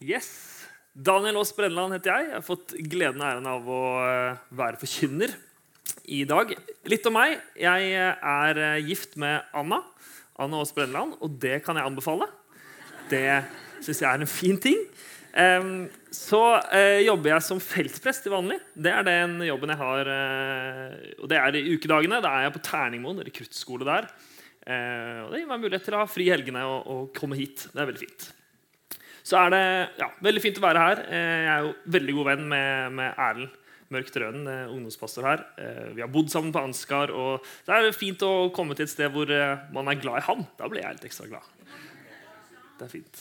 Yes, Daniel Aas Brenneland heter jeg. Jeg har fått gleden og æren av å være forkynner i dag. Litt om meg. Jeg er gift med Anna Aas Brenneland, og det kan jeg anbefale. Det synes jeg er en fin ting. Så jobber jeg som feltprest til vanlig. Det er den jobben jeg har, og det er i ukedagene. Da er jeg på Terningmoen, rekruttskole der. Og det gir meg mulighet til å ha fri helgene og komme hit. Det er veldig fint. Så er det veldig fint å være her. Jeg er jo veldig god venn med Erlend Mørk Trøden, ungdomspastor her. Vi har bodd sammen på Ansgar, og det er fint å komme til et sted hvor man er glad i han. Da blir jeg litt ekstra glad. Det er fint.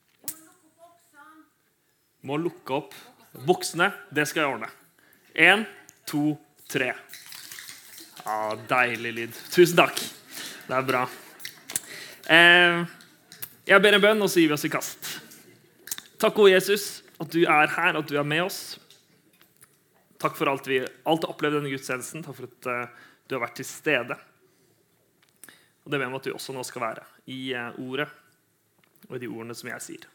Må lukke opp buksene. Det skal jeg ordne. 1, 2, 3. Ja, deilig lyd. Tusen takk. Det er bra. Jeg ber en bønn, og så gir vi oss i kast. Takk, gode Jesus, at du er her, at du er med oss. Takk for alt vi har opplevd denne gudstjenesten. Takk for at du har vært til stede. Og det ber jeg om at du også nå skal være i ordet, og i de ordene som jeg sier.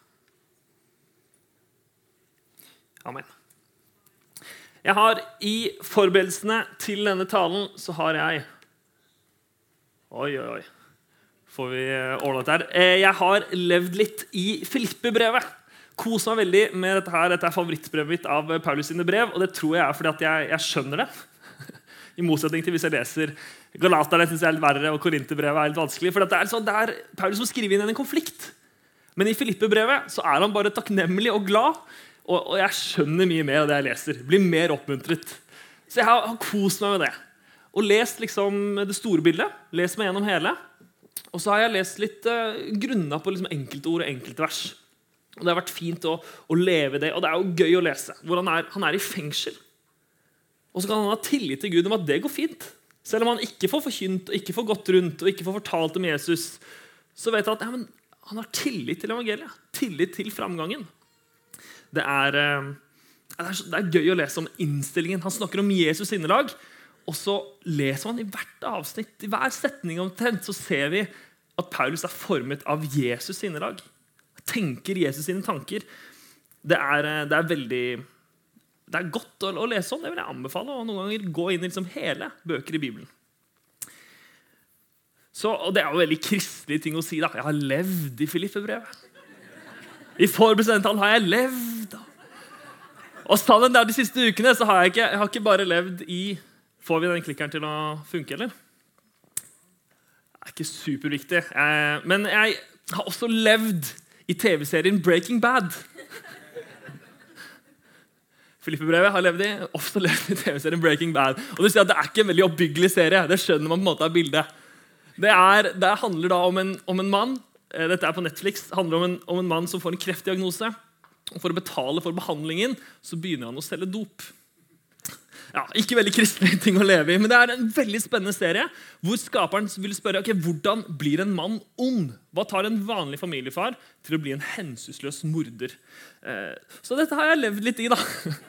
Amen. Jeg har i forberedelsene til denne talen, så har jeg... Oi. Får vi ordnet her? Jeg har levd litt i Filippe-brevet. Kos meg veldig med dette her. Dette er favorittbrevet mitt av Paulus sine brev, og det tror jeg er fordi at jeg skjønner det. I motsetning til hvis jeg leser Galaterne, synes jeg er litt verre, og Korinterbrevet er litt vanskelig. For det er sånn, det er Paulus som skriver inn en konflikt. Men i Filippe-brevet så er han bare takknemlig og glad, og jeg skjønner mye mer av det jeg leser. Blir mer oppmuntret. Så jeg har kost meg med det. Og lest liksom det store bildet. Lest meg gjennom hele. Og så har jeg lest litt grunner på liksom enkelte ord og enkelte vers. Og det har vært fint å leve det, og det er jo gøy å lese. Hvor han er i fengsel. Og så kan han ha tillit til Gud om at det går fint. Selv om han ikke får forkynt, og ikke får gått rundt, og ikke får fortalt om Jesus, så vet han at han har tillit til evangeliet. Tillit til framgangen. Det er gøy å lese om innstillingen. Han snakker om Jesus sinnelag, og så leser man i hvert avsnitt, i hver setning omtrent, så ser vi at Paulus er formet av Jesus sinnelag. Tenker Jesus sine tanker. Det er veldig... Det er godt å lese om, det vil jeg anbefale, og noen ganger gå inn i liksom hele bøker i Bibelen. Og det er jo veldig kristelig ting å si da. Jeg har levd i Filippe-brevet. I forbestemtalen har jeg levd. Og sammen der de siste ukene så har jeg ikke bare levd i... Får vi den klikkeren til å funke, eller? Det er ikke superviktig. Men jeg har også levd i TV-serien Breaking Bad. Filippe-brevet har levd i, også levd i TV-serien Breaking Bad. Og du sier at det er ikke en veldig oppbyggelig serie. Det skjønner man på en måte av bildet. Det handler da om en mann, dette er på Netflix, det handler om en mann som får en kreftdiagnose. Og for å betale for behandlingen, så begynner han å selge dop. Ja, ikke veldig kristelig ting å leve i, men det er en veldig spennende serie hvor skaperen vil spørre, hvordan blir en mann ond? Hva tar en vanlig familiefar til å bli en hensynsløs morder? Så dette har jeg levd litt i da.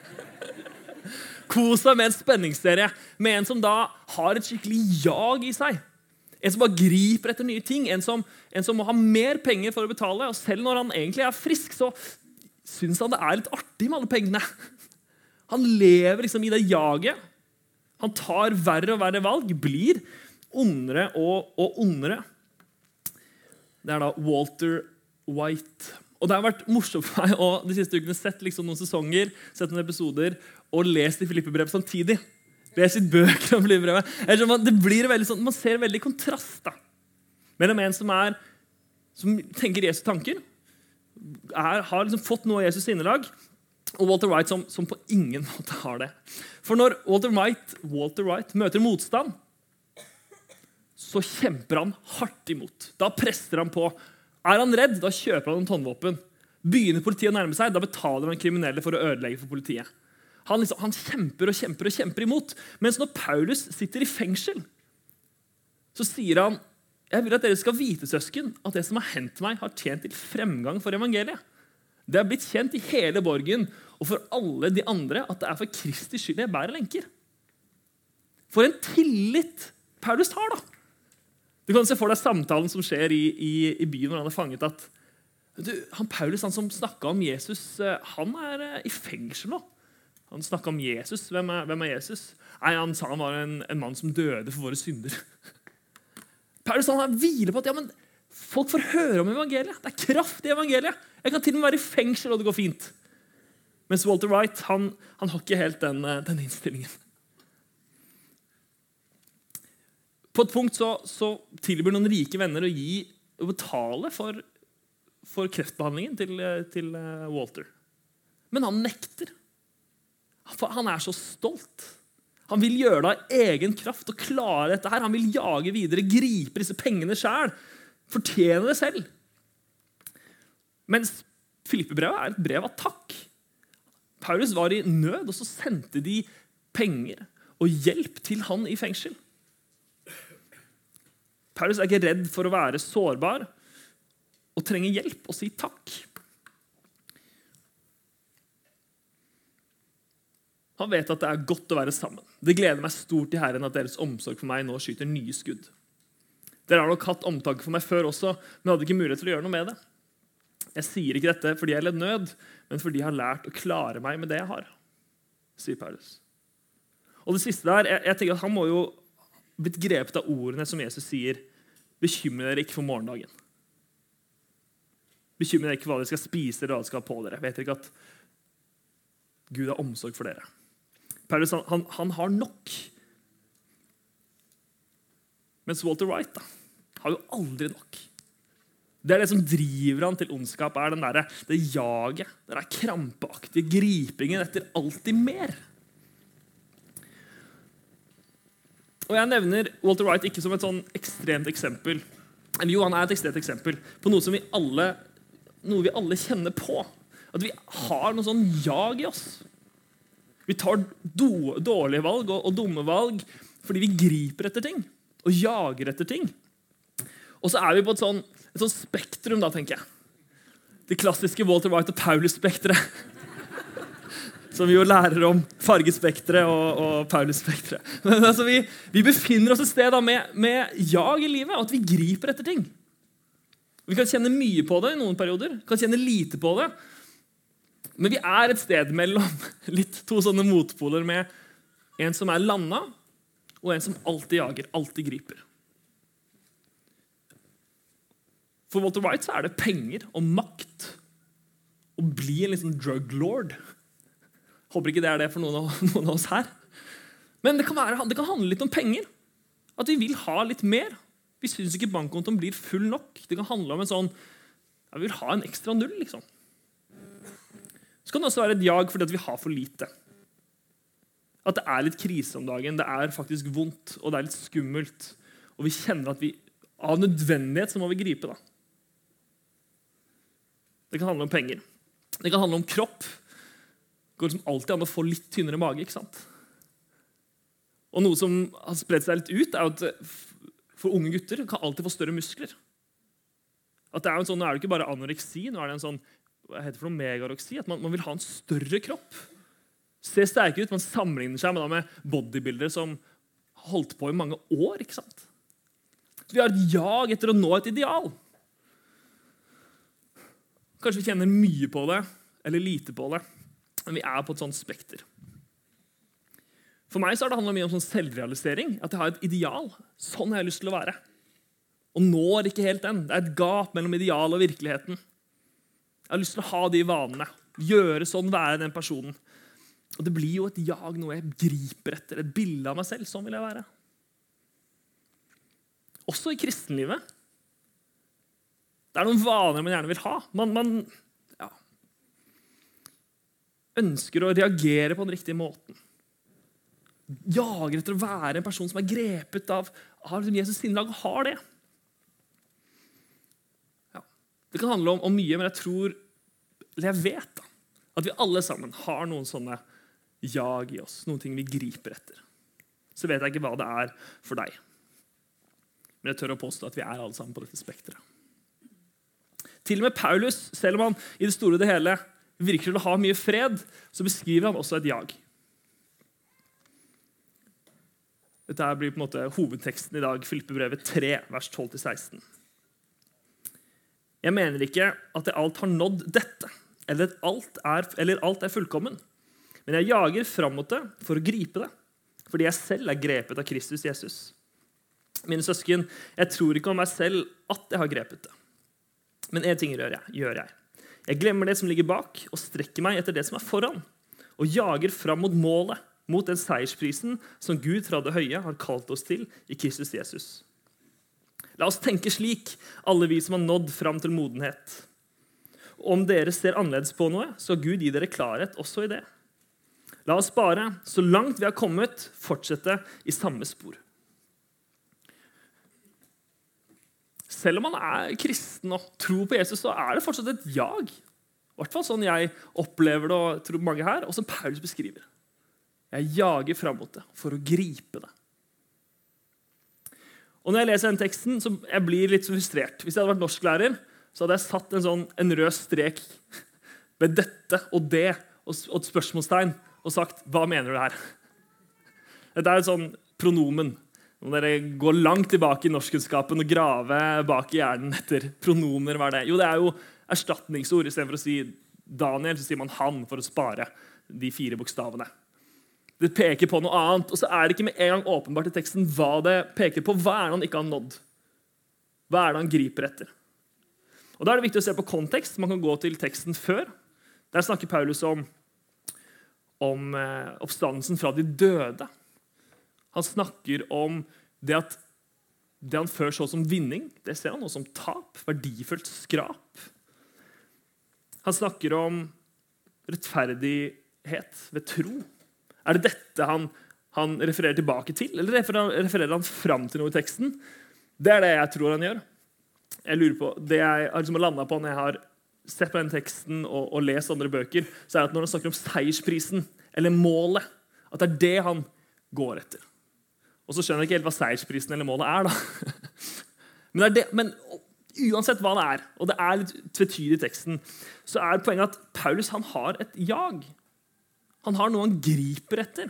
Kos meg med en spenningsserie, med en som da har et skikkelig jag i seg. En som bare griper etter nye ting, en som må ha mer penger for å betale, og selv når han egentlig er frisk, så synes han det er litt artig med alle pengene. Han lever liksom i det jaget. Han tar verre og verre valg, blir ondere og ondere. Det er da Walter White. Og det har vært morsomt for meg å de siste ukene sett liksom noen sesonger, sett noen episoder, og lest i Filippe-brevet samtidig. Lest litt bøker om Filippe-brevet. Det blir veldig sånn, man ser veldig kontrast da. Mellom en som tenker Jesu tanker, har liksom fått noe av Jesus sinnelag, og Walter White som på ingen måte har det. For når Walter White møter motstand, så kjemper han hardt imot. Da presser han på. Er han redd, da kjøper han en håndvåpen. Begynner politiet å nærme seg, da betaler han kriminelle for å ødelegge for politiet. Han kjemper imot. Mens når Paulus sitter i fengsel, så sier han, jeg vil at dere skal vite, søsken, at det som har hendt meg har tjent til fremgang for evangeliet. Det har blitt kjent i hele borgen, og for alle de andre, at det er for Kristi skyld jeg bærer lenker. For en tillit Paulus har da. Du kan se for deg samtalen som skjer i byen når han er fanget, at Han Paulus, han som snakket om Jesus, han i fengsel nå. Han snakket om Jesus. Hvem er Jesus? Nei, han sa han var en mann som døde for våre synder. Paulus han hviler på at men folk får høre om evangeliet. Det kraft i evangeliet. Jeg kan til og med være i fengsel, og det går fint. Mens Walter Wright, han har ikke helt den innstillingen. På et punkt så tilbyr noen rike venner å betale for kreftbehandlingen til Walter. Men han nekter. Han så stolt. Han vil gjøre det av egen kraft og klare dette her. Han vil jage videre, gripe disse pengene selv, fortjene det selv. Mens Filippebrevet et brev av takk. Paulus var i nød, og så sendte de penger og hjelp til han i fengsel. Paulus ikke redd for å være sårbar og trenger hjelp og si takk. Han vet at det godt å være sammen. Det gleder meg stort i Herren at deres omsorg for meg nå skyter nye skudd. Dere har nok hatt omtanke for meg før også, men hadde ikke mulighet til å gjøre noe med det. Jeg sier ikke dette fordi jeg led nød, men fordi jeg har lært å klare meg med det jeg har, sier Paulus. Og det siste der, jeg tenker at han må jo blitt grepet av ordene som Jesus sier, bekymre dere ikke for morgendagen. Bekymre dere ikke hva dere skal spise eller hva dere skal ha på dere. Vet dere ikke at Gud har omsorg for dere? Paulus, han har nok. Mens Walter Wright har jo aldri nok. Det det som driver han til ondskap, det jaget, den krampaktige gripingen etter alltid mer. Og jeg nevner Walter Wright ikke som et sånn ekstremt eksempel. Eller jo, han et ekstremt eksempel på noe som vi alle kjenner på. At vi har noe sånn jag i oss. Vi tar dårlige valg og dumme valg fordi vi griper etter ting og jager etter ting. Og så vi på et sånn spektrum da, tenker jeg. Det klassiske Walter Wright og Paulus-spektret. Som vi jo lærer om fargespektret og Paulus-spektret. Men altså, vi befinner oss et sted da, med jag i livet, og at vi griper etter ting. Vi kan kjenne mye på det i noen perioder, kan kjenne lite på det. Men vi et sted mellom to sånne motpoler med en som landet, og en som alltid jager, alltid griper. For Walter Wright så det penger og makt å bli en liksom drug lord. Håper ikke det det for noen av oss her. Men det kan handle litt om penger. At vi vil ha litt mer. Vi synes ikke bankkontoen blir full nok. Det kan handle om en sånn, vi vil ha en ekstra null, liksom. Så kan det også være et jag fordi at vi har for lite. At det litt krise om dagen, det faktisk vondt, og det litt skummelt. Og vi kjenner at vi, av nødvendighet, så må vi gripe da. Det kan handle om penger. Det kan handle om kropp. Det går liksom alltid an å få litt tynnere mage, ikke sant? Og noe som har spredt seg litt ut, at for unge gutter kan alltid få større muskler. At det en sånn, nå det ikke bare anoreksi, nå det en sånn, hva heter det for noe, megaroksi, at man vil ha en større kropp. Ser sterkere ut, man sammenligner seg med bodybuildere som har holdt på i mange år, ikke sant? Så vi har et jag etter å nå et ideal. Kanskje vi kjenner mye på det, eller lite på det, men vi på et sånt spekter. For meg så har det handlet mye om sånn selvrealisering, at jeg har et ideal. Sånn har jeg lyst til å være. Og når ikke helt den. Det et gap mellom ideal og virkeligheten. Jeg har lyst til å ha de vanene. Gjøre sånn, være den personen. Og det blir jo et jag, noe jeg griper etter. Et bilde av meg selv. Sånn vil jeg være. Også i kristenlivet. Det noen vaner man gjerne vil ha. Man ønsker å reagere på den riktige måten. Jager etter å være en person som grepet av Jesus sinnelag og har det. Ja. Det kan handle om mye, men jeg vet da, at vi alle sammen har noen sånne jag i oss, noen ting vi griper etter. Så vet jeg ikke hva det for deg. Men jeg tør å påstå at vi alle sammen på dette spektret. Til og med Paulus, selv om han i det store og det hele virker til å ha mye fred, så beskriver han også et jag. Dette blir på en måte hovedteksten i dag, Filippebrevet 3, vers 12-16. Jeg mener ikke at jeg alt har nådd dette, eller at alt er fullkommen. Men jeg jager frem mot det for å gripe det, fordi jeg selv er grepet av Kristus Jesus. Mine søsken, jeg tror ikke om meg selv at jeg har grepet det. Men en ting gjør jeg. Jeg glemmer det som ligger bak, og strekker meg etter det som er foran, og jager frem mot målet, mot den seiersprisen som Gud fra det høye har kalt oss til i Kristus Jesus. La oss tenke slik, alle vi som har nådd frem til modenhet. Om dere ser annerledes på noe, så Gud gi dere klarhet også i det. La oss bare, så langt vi har kommet, fortsette i samme spor. Selv om man er kristen og tror på Jesus, så er det fortsatt et jag. I hvert fall sånn jeg opplever det, og tror mange her, og som Paulus beskriver. Jeg jager frem mot det for å gripe det. Og når jeg leser den teksten, så jeg blir litt frustrert. Hvis jeg hadde vært norsklærer, så hadde jeg satt en rød strek ved dette og det, og et spørsmålstegn, og sagt, hva mener du her? Dette er et sånn pronomen. Når dere går langt tilbake i norskkunnskapen og graver bak i hjernen etter pronomer, hva er det? Jo, det er jo erstatningsord. I stedet for å si Daniel, så sier man han for å spare de 4 bokstavene. Det peker på noe annet, og så er det ikke med en gang åpenbart i teksten hva det peker på. Hva er det han ikke har nådd? Hva er det han griper etter? Og da er det viktig å se på kontekst. Man kan gå til teksten før. Der snakker Paulus om oppstandelsen fra de døde. Han snakker om det at det han før så som vinning, det ser han nå som tap, verdifullt skrap. Han snakker om rettferdighet ved tro. Er det dette han refererer tilbake til, eller refererer han fram til noe i teksten? Det er det jeg tror han gjør. Jeg lurer på, det jeg har liksom landet på når jeg har sett på den teksten og lest andre bøker, så er det at når han snakker om seiersprisen, eller målet, at det er det han går etter. Og så skjønner jeg ikke helt hva seiersprisen eller målet er, da. Men uansett hva det er, og det er litt tvetydig i teksten, så er poenget at Paulus han har et jag. Han har noe han griper etter.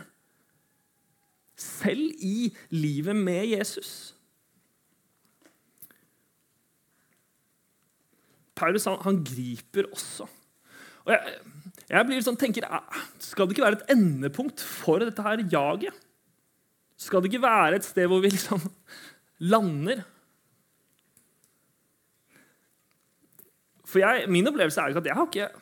Selv i livet med Jesus. Paulus han griper også. Og jeg blir sånn, tenker, skal det ikke være et endepunkt for dette her jaget? Skal det ikke være et sted hvor vi liksom lander? For min opplevelse er ikke at jeg har ikke,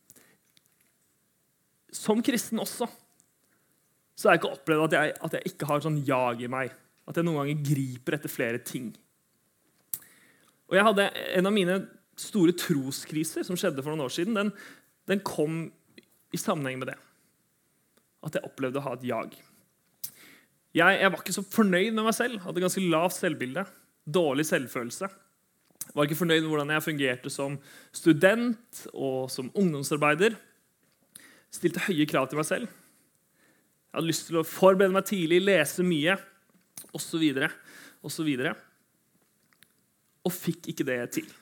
som kristen også, så har jeg ikke opplevd at jeg ikke har sånn jag i meg. At jeg noen ganger griper etter flere ting. Og jeg hadde en av mine store troskriser som skjedde for noen år siden, den kom i sammenheng med det. At jeg opplevde å ha et jag. Jeg var ikke så fornøyd med meg selv. Hadde ganske lavt selvbilde. Dårlig selvfølelse. Var ikke fornøyd med hvordan jeg fungerte som student og som ungdomsarbeider. Stilte høye krav til meg selv. Jeg hadde lyst til å forberede meg tidlig, lese mye, og så videre, og så videre. Og fikk ikke det til.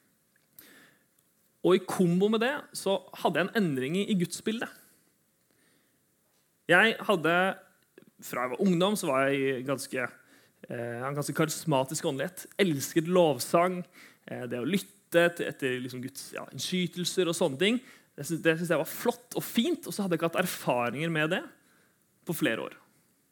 Og i kombo med det så hadde jeg en endring i gudsbildet. Jeg hadde, fra jeg var ungdom, så var jeg en ganske karismatisk åndelighet. Elsket lovsang, det å lytte etter liksom Guds innskytelser og sånne ting. Det synes jeg var flott og fint, og så hadde jeg ikke hatt erfaringer med det på flere år.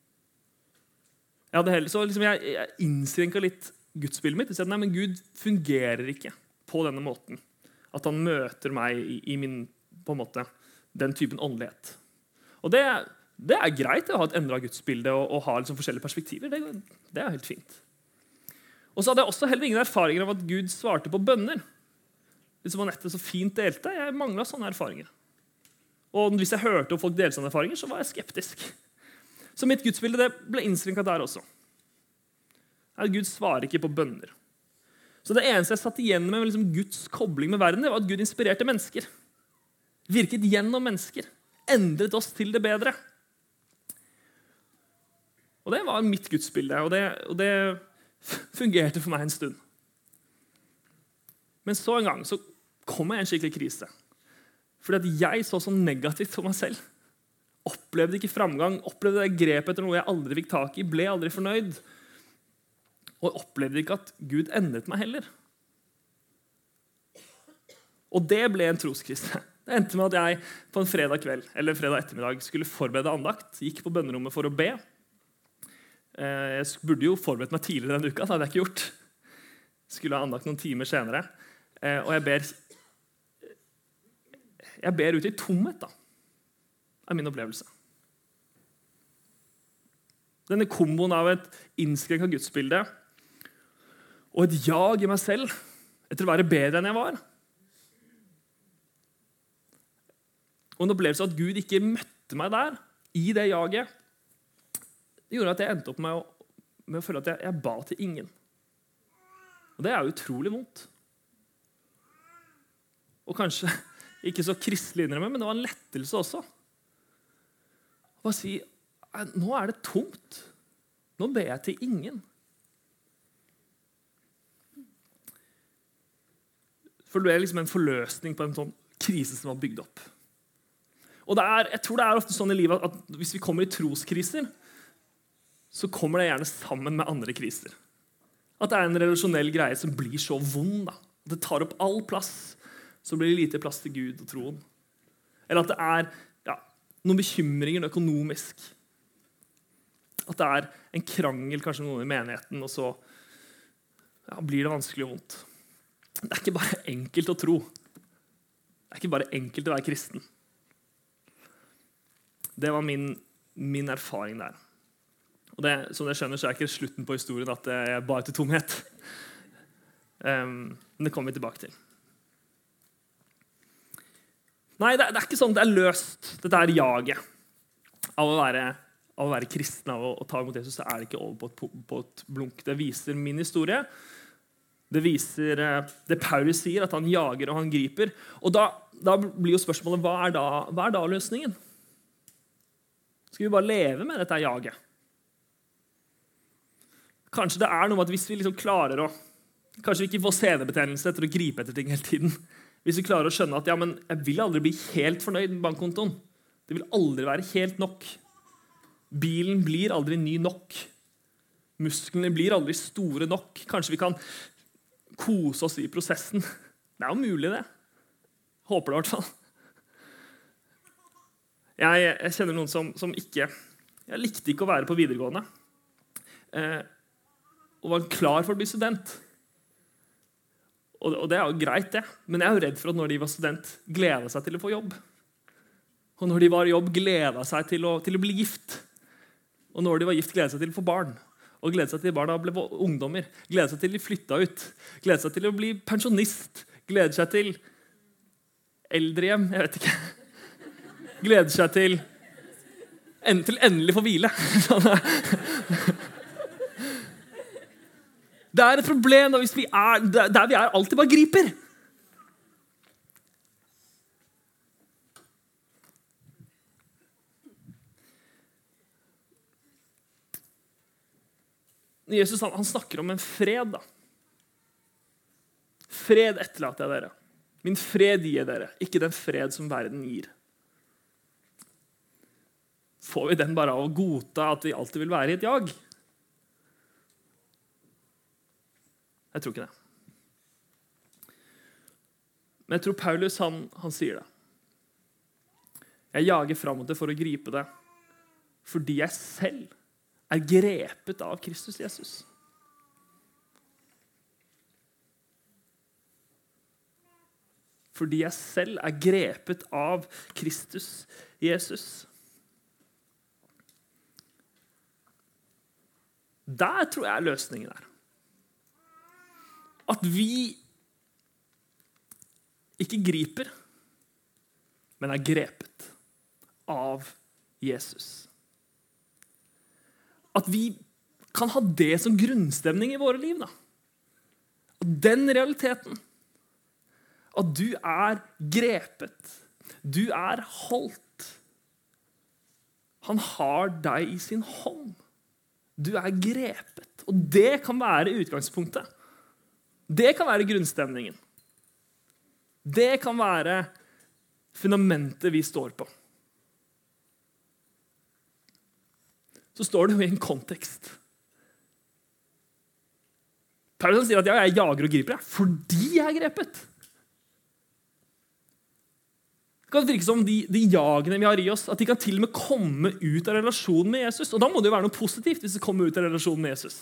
Jeg innskrenket litt gudsbildet mitt. Jeg sa, nei, men Gud fungerer ikke på denne måten. At han møter meg i min, på en måte, den typen åndelighet. Og det er greit å ha et endret gudsbilde og ha liksom forskjellige perspektiver. Det er helt fint. Og så hadde jeg også heller ingen erfaringer av at Gud svarte på bønner. Liksom Anette så fint delte, jeg manglet sånne erfaringer. Og hvis jeg hørte om folk delte sånne erfaringer, så var jeg skeptisk. Så mitt gudsbilde det ble innskrenket der også. At Gud svarer ikke på bønner. Så det eneste jeg satt igjen med liksom Guds kobling med verden, det var at Gud inspirerte mennesker. Virket gjennom mennesker. Endret oss til det bedre. Og det var mitt gudsbilde, og det fungerte for meg en stund. Men så en gang så kom jeg i en skikkelig krise. Fordi at jeg så negativt på meg selv. Opplevde ikke framgang, opplevde det grepet etter noe jeg aldri fikk tak i, ble aldri fornøyd. Og opplevde ikke at Gud endret meg heller. Og det ble en troskrise. Det endte med at jeg på en fredag kveld eller fredag ettermiddag skulle forberede andakt. Gikk på bønnerommet for å be. Jeg burde jo forberedt meg tidligere denne uka, det hadde jeg ikke gjort. Skulle ha andakt noen timer senere. Og jeg ber ut i tomhet, da. Er min opplevelse. Denne komboen av et innskrenket gudsbilde og et jag i meg selv etter å være bedre enn jeg var. Og en opplevelse av at Gud ikke møtte meg der, i det jaget, det gjorde at jeg endte opp med å føle at jeg ba til ingen. Og det er jo utrolig vondt. Og kanskje ikke så kristelig innrømme, men det var en lettelse også. Å bare si, nå er det tomt. Nå ber jeg til ingen. For det er liksom en forløsning på en sånn krise som var bygd opp. Og jeg tror det er ofte sånn i livet at hvis vi kommer i troskriser, så kommer det gjerne sammen med andre kriser. At det er en relasjonell greie som blir så vond. Da. At det tar opp all plass, så blir det lite plass til Gud og troen. Eller at det er noen bekymringer økonomisk. At det er en krangel kanskje med noen i menigheten, og så blir det vanskelig og vondt. Det er ikke bare enkelt å tro. Det er ikke bare enkelt å være kristen. Det var min erfaring der. Og som dere skjønner, så er det ikke slutten på historien at jeg ba til tomhet. Men det kommer vi tilbake til. Nei, det er ikke sånn at det er løst. Dette er jaget av å være kristen, av å ta imot Jesus, så er det ikke over på et blunk. Det viser min historie. Det viser det Paulus sier, at han jager og han griper. Og da blir jo spørsmålet, hva er da løsningen? Skal vi bare leve med dette jaget? Kanskje det er noe med at hvis vi liksom klarer å kanskje vi ikke får senebetennelse etter å gripe etter ting hele tiden. Hvis vi klarer å skjønne at jeg vil aldri bli helt fornøyd med bankkontoen. Det vil aldri være helt nok. Bilen blir aldri ny nok. Musklene blir aldri store nok. Kanskje vi kan kose oss i prosessen. Det er jo mulig det. Håper det i hvert fall. Jeg kjenner noen som ikke Jeg likte ikke å være på videregående. Og var klar for å bli student. Og det er jo greit det. Men jeg er jo redd for at når de var student, gledet seg til å få jobb. Og når de var i jobb, gledet seg til å bli gift. Og når de var gift, gledet seg til å få barn. Og gledet seg til barna ble ungdommer. Gledet seg til de flyttet ut. Gledet seg til å bli pensjonist. Gledet seg til eldrehjem, jeg vet ikke. Gleder seg til endelig få hvile. Det er et problem da, hvis vi er der vi er alltid bare griper. Jesus han snakker om en fred. Da. Fred etterlater jeg dere. Min fred gir dere, ikke den fred som verden gir. Får vi den bare av å godta at vi alltid vil være i et jag? Jeg tror ikke det. Men jeg tror Paulus, han sier det. Jeg jager frem mot det for å gripe det, fordi jeg selv er grepet av Kristus Jesus. Fordi jeg selv er grepet av Kristus Jesus. Der tror jeg løsningen er. At vi ikke griper, men er grepet av Jesus. At vi kan ha det som grunnstemning i våre liv. Da. Og den realiteten, at du er grepet, du er holdt. Han har deg i sin hånd. Du er grepet. Og det kan være utgangspunktet. Det kan være grunnstemningen. Det kan være fundamentet vi står på. Så står det jo i en kontekst. Paulus sier at jeg jager og griper fordi jeg er grepet. Det kan virke som de jagene vi har i oss, at de kan til og med komme ut av relasjonen med Jesus. Og da må det jo være noe positivt hvis det kommer ut av relasjonen med Jesus.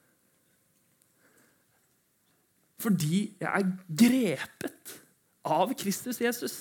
Fordi jeg er grepet av Kristus Jesus.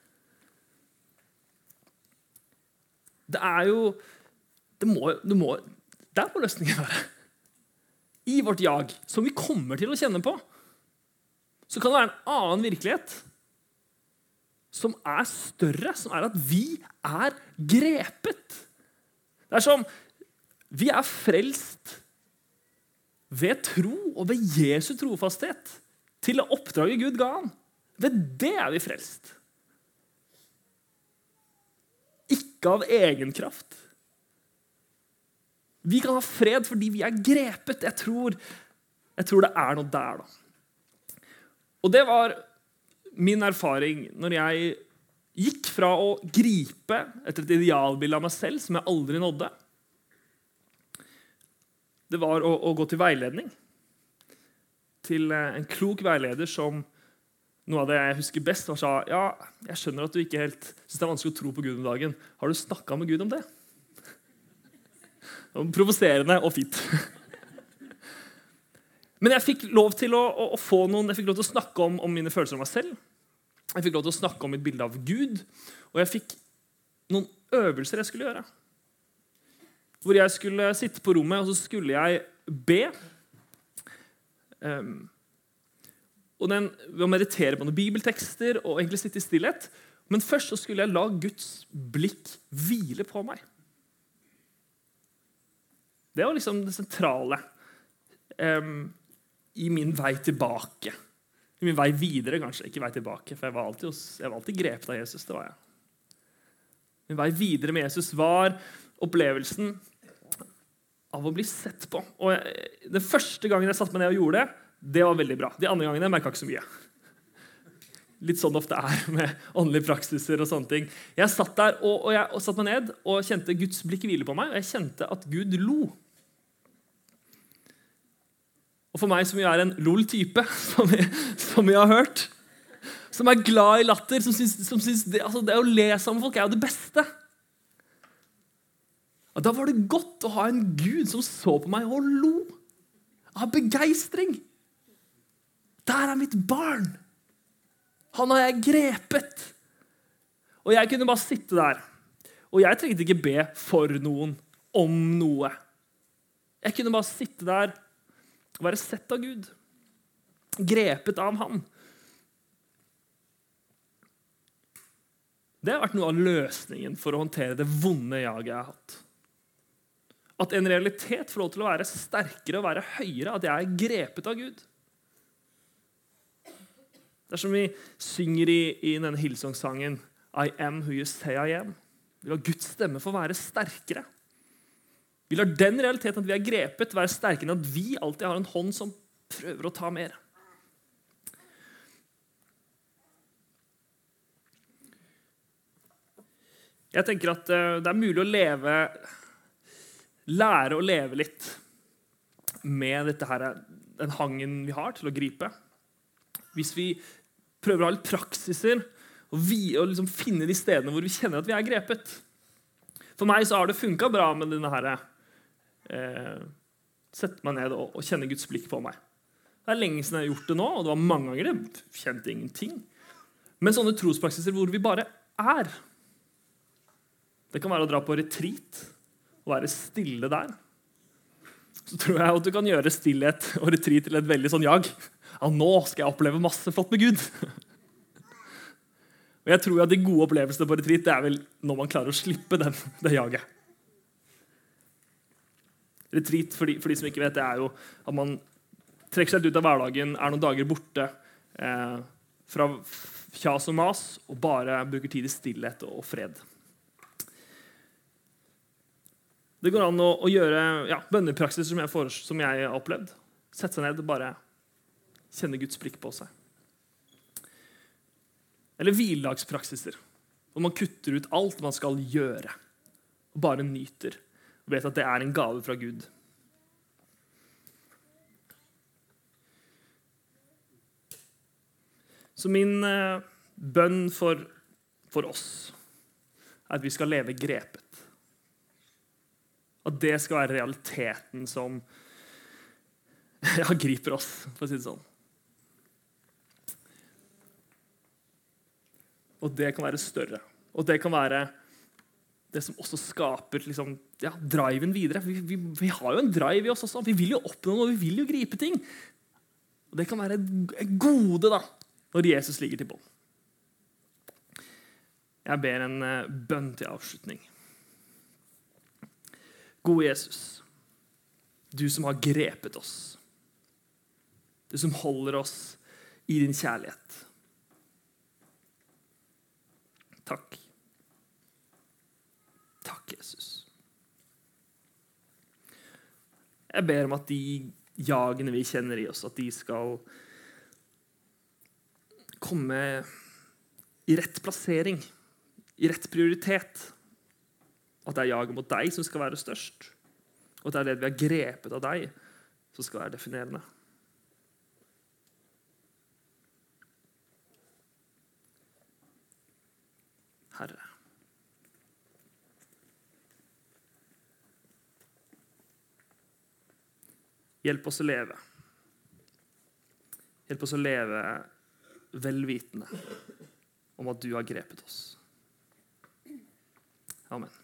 Der må løsningen være. I vårt jag, som vi kommer til å kjenne på, så kan det være en annen virkelighet som er større, som er at vi er grepet. Det er som, vi er frelst ved tro og ved Jesu trofasthet til oppdraget Gud ga han. Ved det er vi frelst. Ikke av egen kraft. Vi kan ha fred fordi vi er grepet. Jeg tror det er noe der da. Og det var min erfaring når jeg gikk fra å gripe etter et idealbilde av meg selv som jeg aldri nådde. Det var å gå til veiledning. Til en klok veileder som noe av det jeg husker best var sa, ja, jeg skjønner at du ikke helt synes det er vanskelig å tro på Gud om dagen. Har du snakket med Gud om det? Det var provoserende og fint. Men jeg fikk lov til å få noen, jeg fikk lov til å snakke om mine følelser om meg selv. Jeg fikk lov til å snakke om mitt bilde av Gud. Og jeg fikk noen øvelser jeg skulle gjøre. Hvor jeg skulle sitte på rommet, og så skulle jeg be. Og ved å meditere på noen bibeltekster og egentlig sitte i stillhet. Men først så skulle jeg la Guds blikk hvile på meg. Det var liksom det sentrale i min vei tilbake. I min vei videre, kanskje. Ikke vei tilbake, for jeg var alltid grepet av Jesus. Det var jeg. Min vei videre med Jesus var opplevelsen av å bli sett på. Og den første gangen jeg satt meg ned og gjorde det, det var veldig bra. De andre gangene merket jeg ikke så mye. Litt sånn det ofte er med åndelige praksiser og sånne ting. Jeg satt der og satt meg ned og kjente Guds blikk hvile på meg, og jeg kjente at Gud lo. Og for meg som jo er en lol-type, som vi har hørt, som er glad i latter, som synes det å le sammen med folk er jo det beste. Og da var det godt å ha en Gud som så på meg og lo av begeistring. Der er mitt barn. Han har jeg grepet. Og jeg kunne bare sitte der. Og jeg trengte ikke be for noen om noe. Jeg kunne bare sitte der og være sett av Gud. Grepet av han. Det har vært noe av løsningen for å håndtere det vonde jaget jeg har hatt. At en realitet får lov til å være sterkere og være høyere, at jeg er grepet av Gud. Det er som vi synger i denne Hillsong-sangen I am who you say I am. Vi lar Guds stemme få være sterkere. Vi lar den realiteten at vi er grepet være sterkere enn at vi alltid har en hånd som prøver å ta mer. Jeg tenker at det er mulig å lære å leve litt med dette her, den hangen vi har til å gripe. Hvis vi prøver å ha litt praksiser og liksom finne de stedene hvor vi kjenner at vi er grepet. For meg så har det funket bra med denne her, sette meg ned og kjenne Guds blikk på meg. Det er lenge siden jeg har gjort det nå, og det var mange ganger jeg kjente ingenting. Men sånne trospraksiser hvor vi bare er. Det kan være å dra på retreat og være stille der. Så tror jeg at du kan gjøre stillhet og retreat til et veldig sånn jag. Ja, nå skal jeg oppleve masse flott med Gud. Og jeg tror at de gode opplevelsene på retreat, det er vel når man klarer å slippe det jaget. Retreat, for de som ikke vet, det er jo at man trekker seg ut av hverdagen, er noen dager borte fra kjas og mas, og bare bruker tid i stillhet og fred. Det går an å gjøre bønnepraksis som jeg har opplevd. Sette seg ned og bare kjenne Guds blikk på seg. Eller hviledagspraksiser, hvor man kutter ut alt man skal gjøre, og bare nyter, og vet at det er en gave fra Gud. Så min bønn for for oss er at vi skal leve grepet. At det skal være realiteten som griper oss, for å si det sånn. Og det kan være større. Og det kan være det som også skaper liksom, driven videre. Vi har jo en drive i oss også. Vi vil jo oppnå noe, vi vil jo gripe ting. Og det kan være et gode da, når Jesus ligger til bånd. Jeg ber en bønn til avslutning. Gode Jesus, du som har grepet oss. Du som holder oss i din kjærlighet. Takk. Takk, Jesus. Jeg ber om at de jagene vi kjenner i oss, at de skal komme i rett plassering, i rett prioritet. At det er jaget mot deg som skal være størst. Og at det er det vi har grepet av deg som skal være definerende. Herre. Hjelp oss å leve. Hjelp oss å leve velvitende om at du har grepet oss. Amen.